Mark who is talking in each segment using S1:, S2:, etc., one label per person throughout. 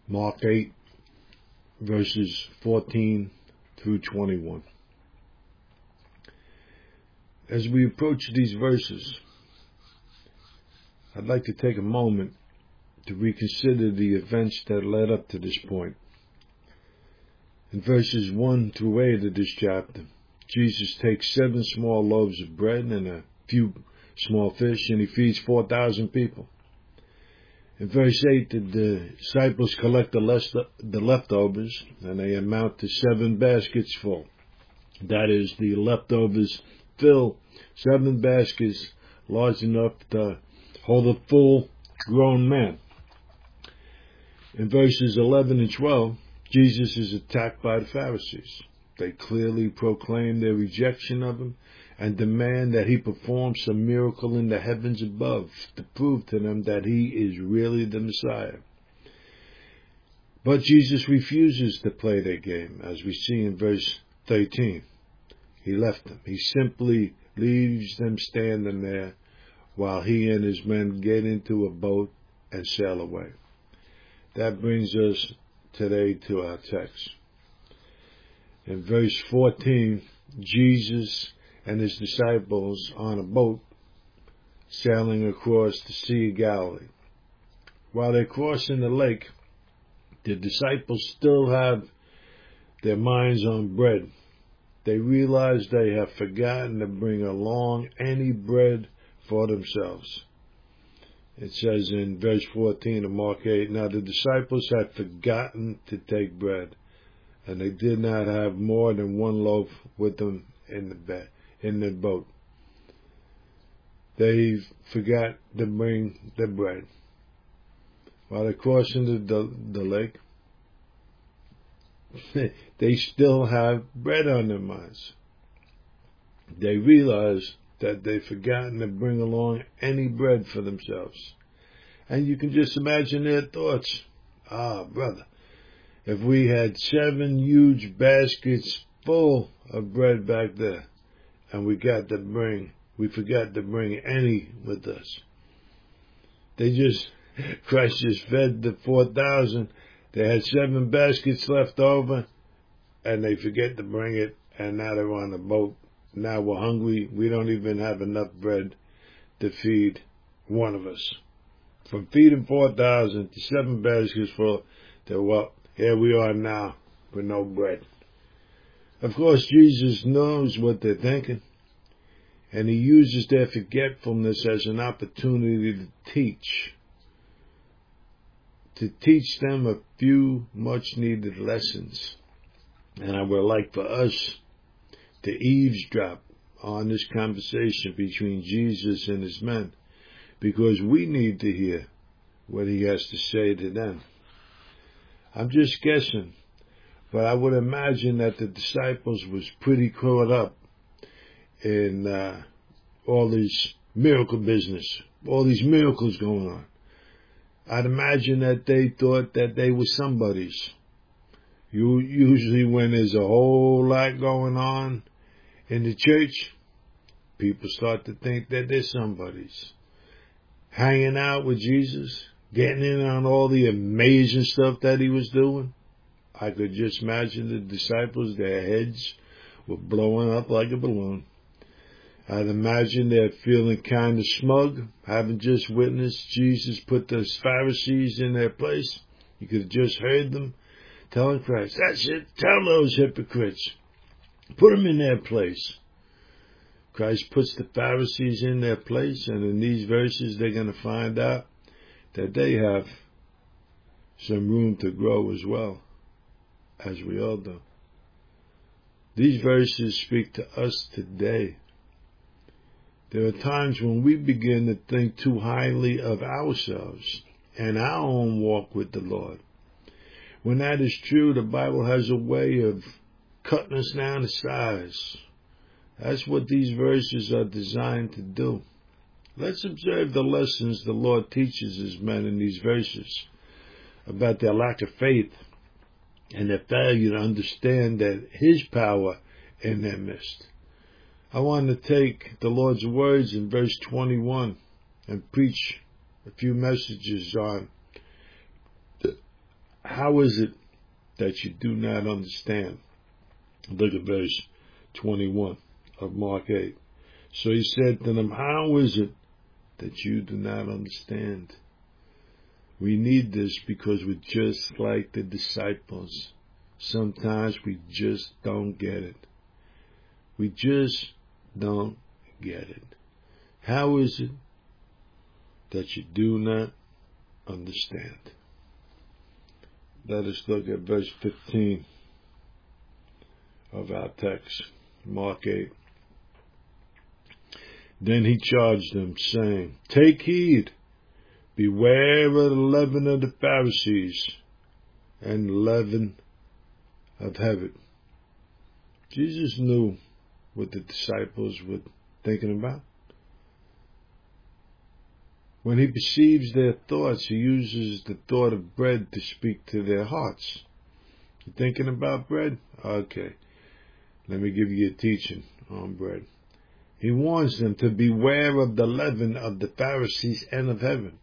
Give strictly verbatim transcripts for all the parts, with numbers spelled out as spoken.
S1: Mark eight, verses fourteen through twenty-one. As we approach these verses, I'd like to take a moment to reconsider the events that led up to this point. In verses one through eight of this chapter, Jesus takes seven small loaves of bread and a few small fish, and he feeds four thousand people. In verse eight, the disciples collect the, less, the leftovers, and they amount to seven baskets full. That is, the leftovers fill seven baskets large enough to hold a full-grown man. In verses eleven and twelve, Jesus is attacked by the Pharisees. They clearly proclaim their rejection of him and demand that he perform some miracle in the heavens above to prove to them that he is really the Messiah. But Jesus refuses to play their game, as we see in verse thirteen. He left them. He simply leaves them standing there while he and his men get into a boat and sail away. That brings us today to our text. In verse fourteen, Jesus and his disciples on a boat sailing across the Sea of Galilee. While they're crossing the lake, the disciples still have their minds on bread. They realize they have forgotten to bring along any bread for themselves. It says in verse fourteen of Mark eight, now the disciples had forgotten to take bread, and they did not have more than one loaf with them in the bed. in the boat. They forgot to bring the bread. While they're crossing the, the, the lake, they still have bread on their minds. They realize that they've forgotten to bring along any bread for themselves. And you can just imagine their thoughts. Ah, brother, if we had seven huge baskets full of bread back there, and we got to bring, we forgot to bring any with us. They just, Christ just fed the four thousand. They had seven baskets left over, and they forget to bring it, and now they're on the boat. Now we're hungry. We don't even have enough bread to feed one of us. From feeding four thousand to seven baskets full, to, well, here we are now with no bread. Of course, Jesus knows what they're thinking, and he uses their forgetfulness as an opportunity to teach, to teach them a few much-needed lessons. And I would like for us to eavesdrop on this conversation between Jesus and his men, because we need to hear what he has to say to them. I'm just guessing, but I would imagine that the disciples was pretty caught up in uh, all this miracle business, all these miracles going on. I'd imagine that they thought that they were somebody's. You, usually when there's a whole lot going on in the church, people start to think that they're somebody's. Hanging out with Jesus, getting in on all the amazing stuff that he was doing. I could just imagine the disciples, their heads were blowing up like a balloon. I'd imagine they're feeling kind of smug, having just witnessed Jesus put the Pharisees in their place. You could have just heard them telling Christ, that's it, tell those hypocrites, put them in their place. Christ puts the Pharisees in their place, and in these verses they're going to find out that they have some room to grow as well, as we all do. These verses speak to us today. There are times when we begin to think too highly of ourselves and our own walk with the Lord. When that is true, the Bible has a way of cutting us down to size. That's what these verses are designed to do. Let's observe the lessons the Lord teaches his men in these verses about their lack of faith and their failure to understand that his power in their midst. I want to take the Lord's words in verse twenty-one and preach a few messages on how is it that you do not understand? Look at verse twenty-one of Mark eight. So he said to them, how is it that you do not understand? We need this because we're just like the disciples. Sometimes we just don't get it. We just don't get it. How is it that you do not understand? Let us look at verse fifteen of our text, Mark eight. Then he charged them, saying, take heed, beware of the leaven of the Pharisees and the leaven of Herod. Jesus knew what the disciples were thinking about. When he perceives their thoughts, he uses the thought of bread to speak to their hearts. You thinking about bread? Okay. Let me give you a teaching on bread. He warns them to beware of the leaven of the Pharisees and of heaven.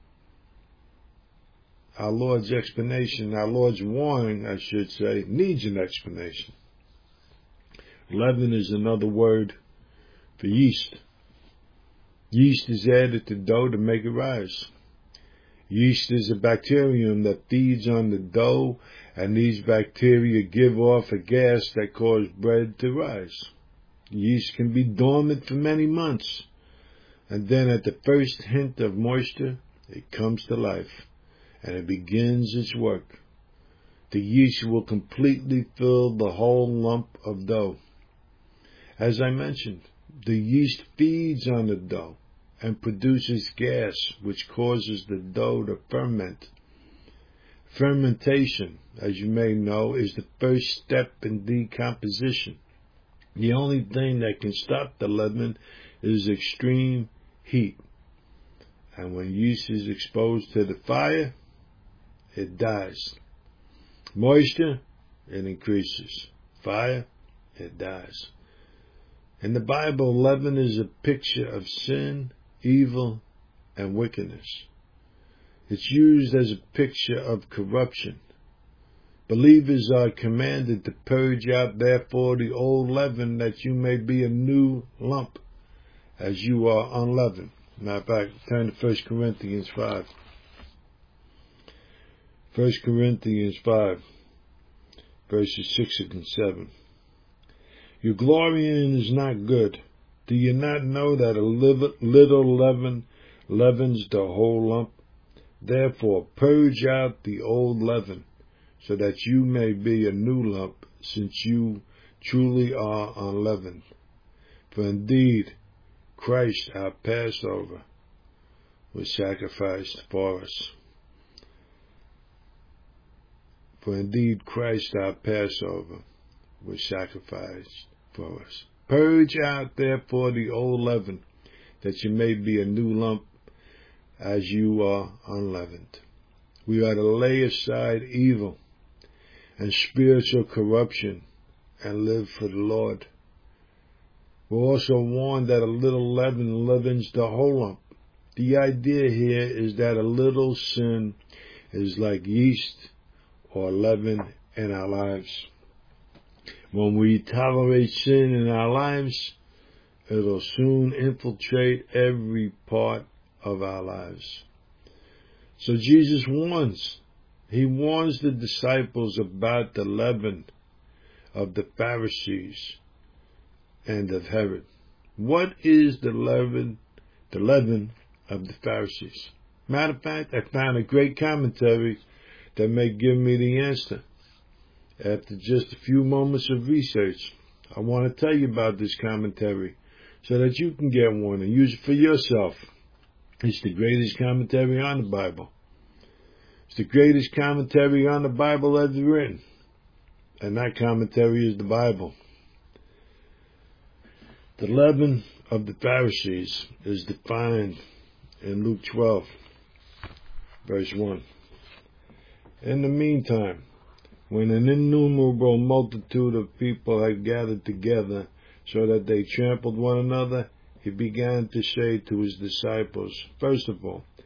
S1: Our Lord's explanation, our Lord's warning, I should say, needs an explanation. Leaven is another word for yeast. Yeast is added to dough to make it rise. Yeast is a bacterium that feeds on the dough, and these bacteria give off a gas that causes bread to rise. Yeast can be dormant for many months, and then at the first hint of moisture, it comes to life, and it begins its work. The yeast will completely fill the whole lump of dough. As I mentioned, the yeast feeds on the dough and produces gas, which causes the dough to ferment. Fermentation, as you may know, is the first step in decomposition. The only thing that can stop the leaven is extreme heat. And when yeast is exposed to the fire, it dies. Moisture, it increases. Fire, it dies. In the Bible, leaven is a picture of sin, evil, and wickedness. It's used as a picture of corruption. Believers are commanded to purge out, therefore, the old leaven, that you may be a new lump, as you are unleavened. Matter of fact, turn to First Corinthians five. First Corinthians five, verses six and seven. Your glorying is not good. Do you not know that a little leaven leavens the whole lump? Therefore, purge out the old leaven, so that you may be a new lump, since you truly are unleavened. For indeed, Christ, our Passover, was sacrificed for us. For indeed, Christ, our Passover, was sacrificed for us. Purge out, therefore, the old leaven, that you may be a new lump, as you are unleavened. We are to lay aside evil and spiritual corruption and live for the Lord. We're also warned that a little leaven leavens the whole lump. The idea here is that a little sin is like yeast or leaven in our lives. When we tolerate sin in our lives, it'll soon infiltrate every part of our lives. So Jesus warns. He warns the disciples about the leaven of the Pharisees and of Herod. What is the leaven, the leaven of the Pharisees? Matter of fact, I found a great commentary that may give me the answer. After just a few moments of research, I want to tell you about this commentary so that you can get one and use it for yourself. It's the greatest commentary on the Bible. It's the greatest commentary on the Bible ever written. And that commentary is the Bible. The leaven of the Pharisees is defined in Luke twelve, verse one. In the meantime, when an innumerable multitude of people had gathered together so that they trampled one another, he began to say to his disciples, first of all,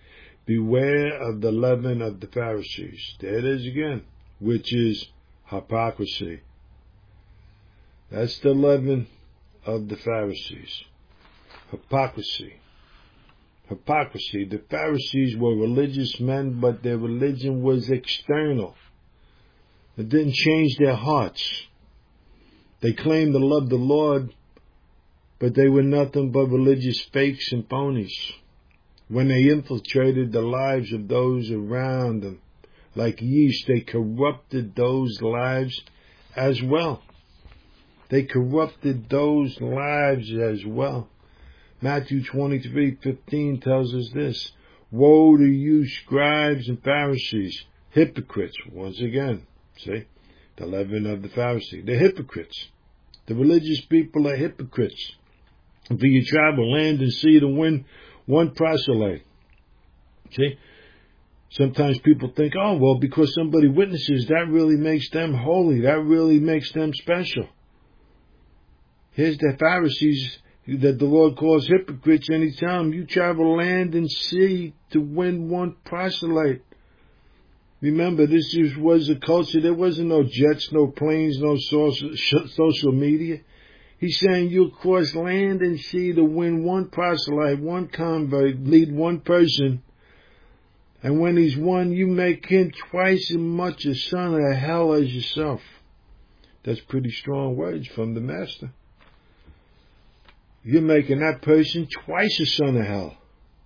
S1: Beware of the leaven of the Pharisees. There it is again, which is hypocrisy. That's the leaven of the Pharisees. Hypocrisy. Hypocrisy. The Pharisees were religious men, but their religion was external. It didn't change their hearts. They claimed to love the Lord, but they were nothing but religious fakes and phonies. When they infiltrated the lives of those around them, like yeast, they corrupted those lives as well. They corrupted those lives as well. Matthew twenty-three fifteen tells us this. Woe to you, scribes and Pharisees, hypocrites. Once again, see, the leaven of the Pharisee. They're hypocrites. The religious people are hypocrites. If you travel land and sea to win one proselyte. See, sometimes people think, oh, well, because somebody witnesses, that really makes them holy. That really makes them special. Here's the Pharisees that the Lord calls hypocrites, and He tells them, you travel land and sea to win one proselyte. Remember, this is, was a culture, there wasn't no jets, no planes, no social, social media. He's saying you'll cross land and sea to win one proselyte, one convert, lead one person. And when he's won, you make him twice as much a son of hell as yourself. That's pretty strong words from the Master. You're making that person twice a son of hell.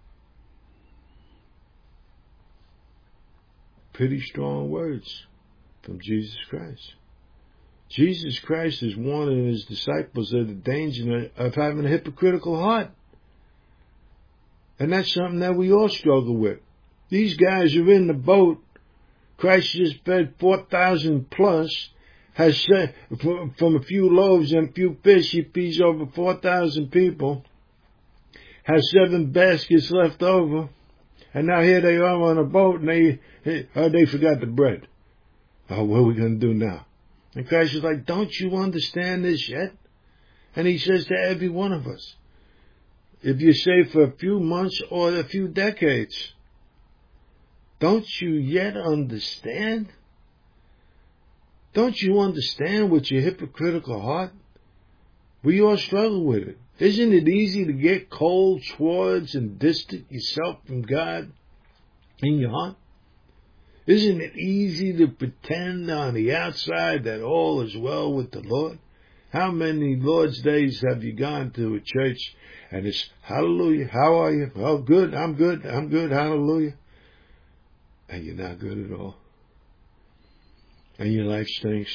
S1: Pretty strong words from Jesus Christ. Jesus Christ is warning His disciples of the danger of having a hypocritical heart. And that's something that we all struggle with. These guys are in the boat. Christ just fed four thousand plus. Has said, from a few loaves and a few fish, He feeds over four thousand people. Has seven baskets left over. And now here they are on a boat and they, oh, they forgot the bread. Oh, what are we going to do now? And Christ is like, don't you understand this yet? And He says to every one of us, if you're saved for a few months or a few decades, don't you yet understand? Don't you understand with your hypocritical heart? We all struggle with it. Isn't it easy to get cold towards and distant yourself from God in your heart? Isn't it easy to pretend on the outside that all is well with the Lord? How many Lord's days have you gone to a church and it's hallelujah, how are you? Oh, good, I'm good, I'm good, hallelujah. And you're not good at all. And your life stinks.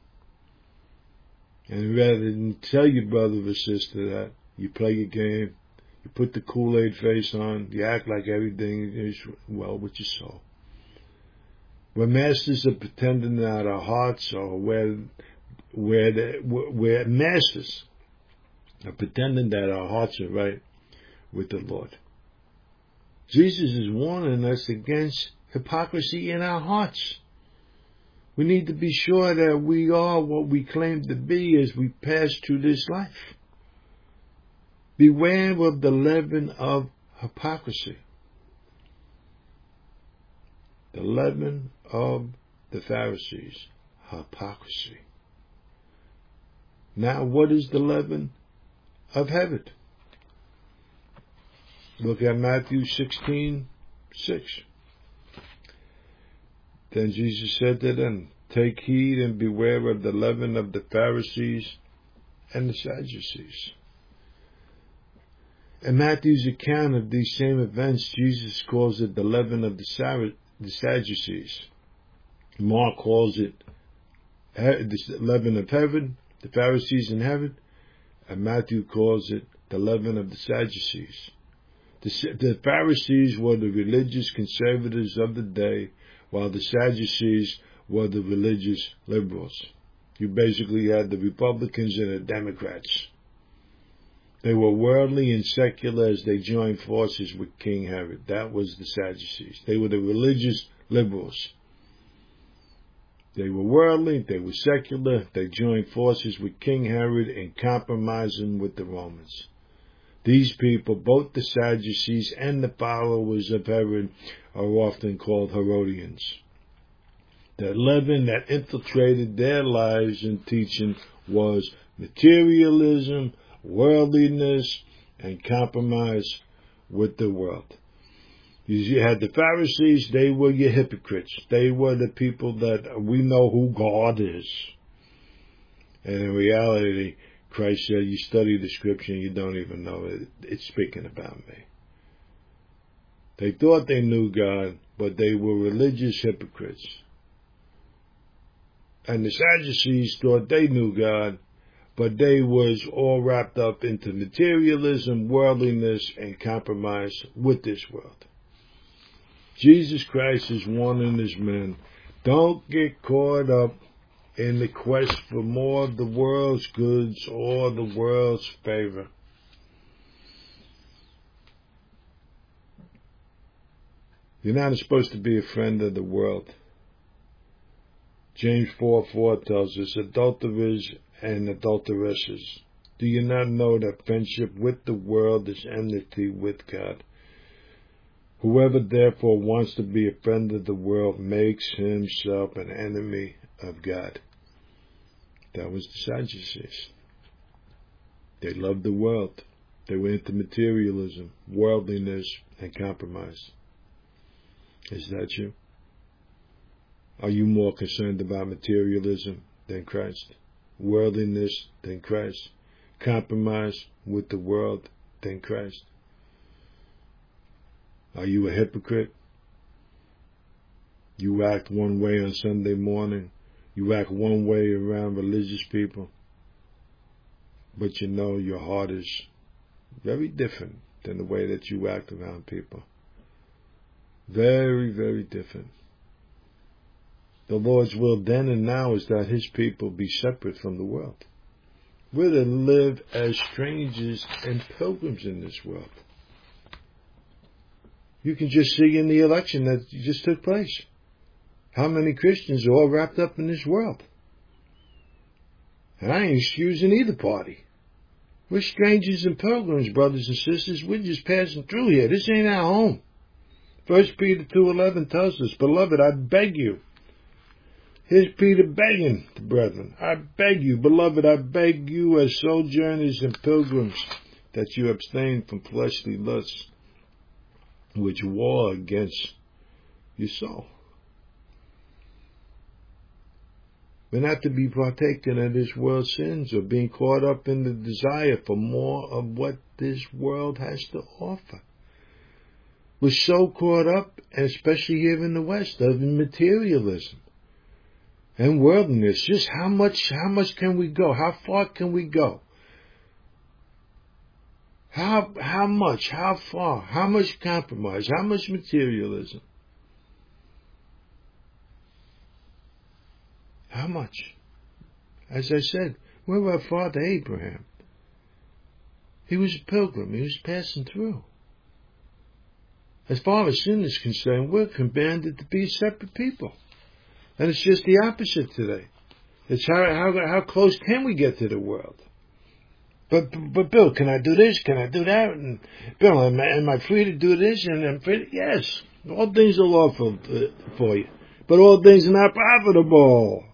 S1: And rather than tell your brother or sister that, you play your game, you put the Kool-Aid face on, you act like everything is well with your soul. We're masters of pretending that our hearts are where, where the, we're masters of pretending that our hearts are right with the Lord. Jesus is warning us against hypocrisy in our hearts. We need to be sure that we are what we claim to be as we pass through this life. Beware of the leaven of hypocrisy. The leaven of the Pharisees, hypocrisy. Now, what is the leaven of heaven? Look at Matthew sixteen six. Then Jesus said to them, take heed and beware of the leaven of the Pharisees and the Sadducees. In Matthew's account of these same events, Jesus calls it the leaven of the Sadducees. Mark calls it the leaven of heaven, the Pharisees in heaven, and Matthew calls it the leaven of the Sadducees. The, the Pharisees were the religious conservatives of the day, while the Sadducees were the religious liberals. You basically had the Republicans and the Democrats. They were worldly and secular as they joined forces with King Herod. That was the Sadducees. They were the religious liberals. They were worldly, they were secular, they joined forces with King Herod in compromising with the Romans. These people, both the Sadducees and the followers of Herod, are often called Herodians. The leaven that infiltrated their lives and teaching was materialism, worldliness, and compromise with the world. You had the Pharisees, they were your hypocrites. They were the people that we know who God is. And in reality, Christ said, you study the scripture and you don't even know it. It's speaking about me. They thought they knew God, but they were religious hypocrites. And the Sadducees thought they knew God, but they was all wrapped up into materialism, worldliness, and compromise with this world. Jesus Christ is warning his men, don't get caught up in the quest for more of the world's goods or the world's favor. You're not supposed to be a friend of the world. James four four tells us, adulterers and adulteresses, do you not know that friendship with the world is enmity with God? Whoever therefore wants to be a friend of the world makes himself an enemy of God. That was the Sadducees. They loved the world. They were into materialism, worldliness, and compromise. Is that you? Are you more concerned about materialism than Christ? Worldliness than Christ? Compromise with the world than Christ? Are you a hypocrite? You act one way on Sunday morning. You act one way around religious people. But you know your heart is very different than the way that you act around people. Very, very different. The Lord's will then and now is that his people be separate from the world. We're to live as strangers and pilgrims in this world. You can just see in the election that just took place how many Christians are all wrapped up in this world. And I ain't excusing either party. We're strangers and pilgrims, brothers and sisters. We're just passing through here. This ain't our home. First Peter two eleven tells us, beloved, I beg you. Here's Peter begging the brethren. I beg you, beloved, I beg you as sojourners and pilgrims that you abstain from fleshly lusts, which war against your soul. We're not to be partaking of this world's sins or being caught up in the desire for more of what this world has to offer. We're so caught up, and especially here in the West, of materialism and worldliness. Just how much, how much can we go? How far can we go? How, how much? How far? How much compromise? How much materialism? How much? As I said, where were our father Abraham? He was a pilgrim. He was passing through. As far as sin is concerned, we're commanded to be separate people. And it's just the opposite today. It's how, how, how close can we get to the world? But, but Bill, can I do this? Can I do that? And Bill, am I, am I free to do this? And I'm free to, yes, all things are lawful for you. But all things are not profitable.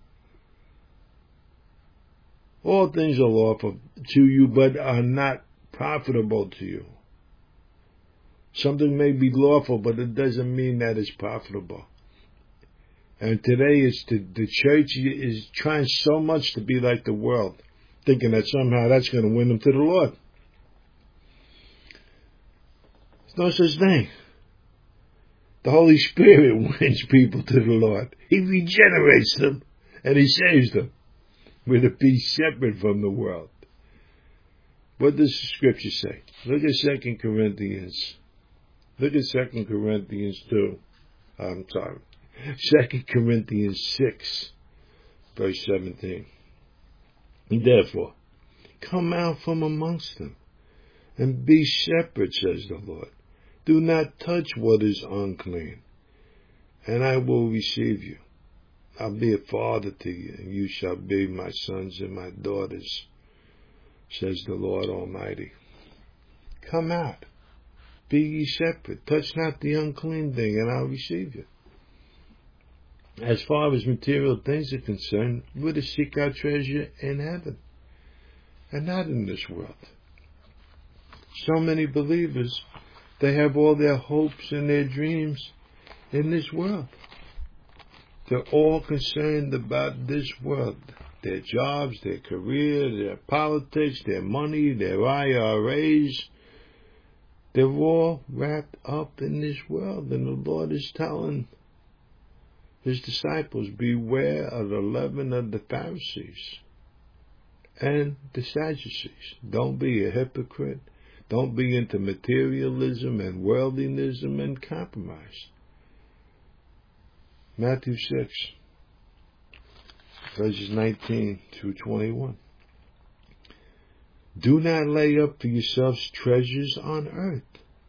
S1: All things are lawful to you, but are not profitable to you. Something may be lawful, but it doesn't mean that it's profitable. And today it's the, the church is trying so much to be like the world, thinking that somehow that's going to win them to the Lord. There's no such thing. The Holy Spirit wins people to the Lord. He regenerates them and he saves them. We're to be separate from the world. What does the scripture say? Look at Second Corinthians. Look at Second Corinthians two. I'm sorry. Second Corinthians six, verse seventeen. Therefore, come out from amongst them, and be separate, says the Lord. Do not touch what is unclean, and I will receive you. I'll be a father to you, and you shall be my sons and my daughters, says the Lord Almighty. Come out. Be ye separate. Touch not the unclean thing, and I'll receive you. As far as material things are concerned, we're to seek our treasure in heaven, and not in this world. So many believers, they have all their hopes and their dreams in this world. They're all concerned about this world. Their jobs, their career, their politics, their money, their I R As. They're all wrapped up in this world. And the Lord is telling His disciples, beware of the leaven of the Pharisees and the Sadducees. Don't be a hypocrite. Don't be into materialism and worldlinism and compromise. Matthew six, verses nineteen through twenty-one. Do not lay up for yourselves treasures on earth,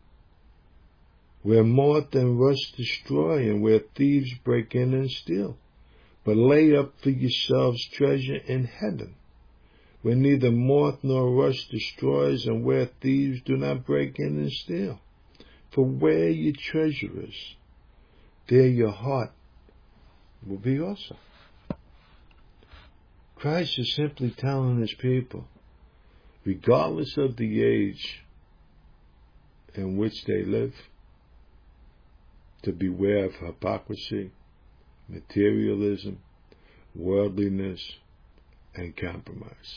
S1: where moth and rust destroy and where thieves break in and steal. But lay up for yourselves treasure in heaven, where neither moth nor rust destroys and where thieves do not break in and steal. For where your treasure is, there your heart will be also. Christ is simply telling His people, regardless of the age in which they live, to beware of hypocrisy, materialism, worldliness, and compromise.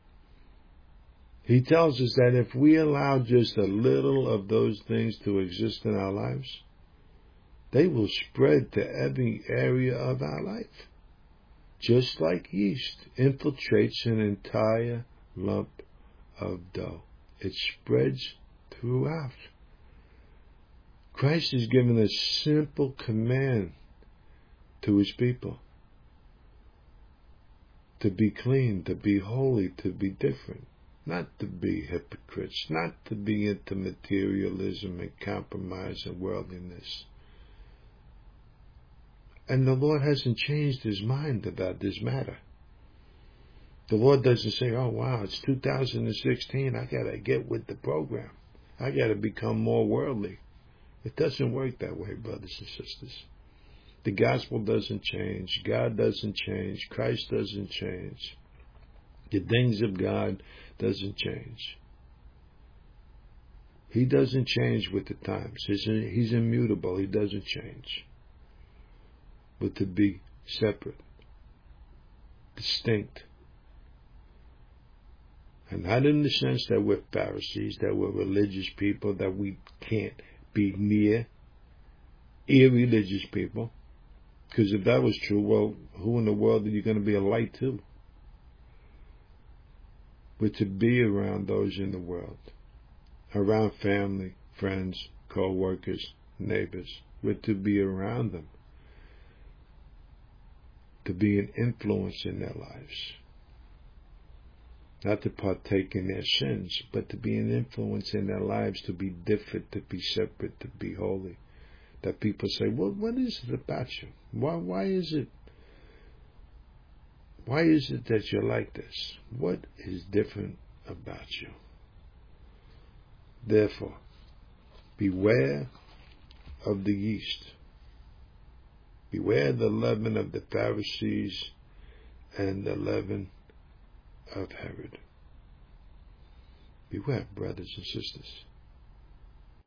S1: He tells us that if we allow just a little of those things to exist in our lives, they will spread to every area of our life. Just like yeast infiltrates an entire lump of dough, it spreads throughout. Christ has given a simple command to His people to be clean, to be holy, to be different, not to be hypocrites, not to be into materialism and compromise and worldliness. And the Lord hasn't changed His mind about this matter. The Lord doesn't say, oh wow, it's two thousand sixteen, I gotta get with the program. I gotta become more worldly. It doesn't work that way, brothers and sisters. The gospel doesn't change. God doesn't change. Christ doesn't change. The things of God doesn't change. He doesn't change with the times. He's, he's immutable. He doesn't change. But to be separate, distinct, and not in the sense that we're Pharisees, that we're religious people, that we can't be near irreligious people. Because if that was true, well, who in the world are you going to be a light to? But to be around those in the world, around family, friends, co-workers, neighbors, but to be around them, to be an influence in their lives. Not to partake in their sins, but to be an influence in their lives, to be different, to be separate, to be holy. That people say, well, what is it about you? Why, why is it, why is it that you're like this? What is different about you? Therefore, beware of the yeast. Beware the leaven of the Pharisees and the leaven of Herod. Beware, brothers and sisters.